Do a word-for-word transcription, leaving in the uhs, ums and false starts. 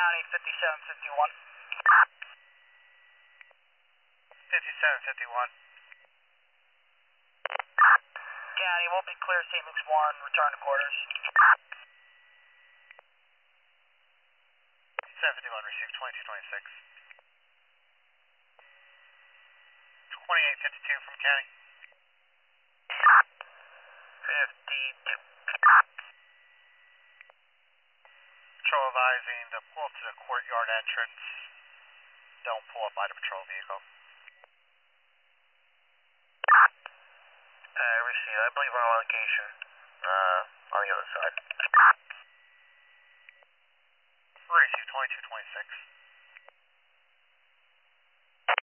County, fifty-seven fifty-one. fifty-seven fifty-one. County, we'll be clear, Saint Luke's one, return to quarters. seven fifty-one, receive twenty-two twenty-six. twenty-eight fifty-two from County. fifty-two. Patrol advising to pull up to the courtyard entrance. Don't pull up by the patrol vehicle. Uh, receive. I believe we're on location. Uh, on the other side. Receive twenty-two twenty-six.